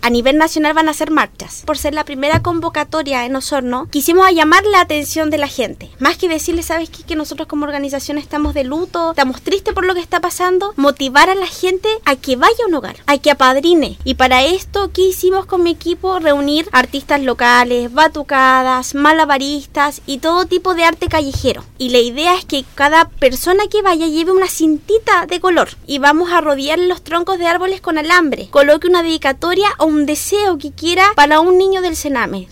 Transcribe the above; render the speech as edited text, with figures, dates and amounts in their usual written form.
A nivel nacional van a ser marchas. Por ser la primera convocatoria en Osorno, quisimos llamar la atención de la gente. Más que decirle, ¿sabes qué? Que nosotros como organización estamos de luto, estamos tristes por lo que está pasando. Motivar a la gente a que vaya a un hogar, a que apadrine. Y para esto, ¿qué hicimos con mi equipo? Reunir artistas locales, batucadas, malabaristas y todo tipo de arte callejero. Y la idea es que cada persona que vaya lleve una cintita de color. Y vamos a rodear los troncos de árboles con alambre. Coloque una dedicatoria o un deseo que quiera para un niño del Sename.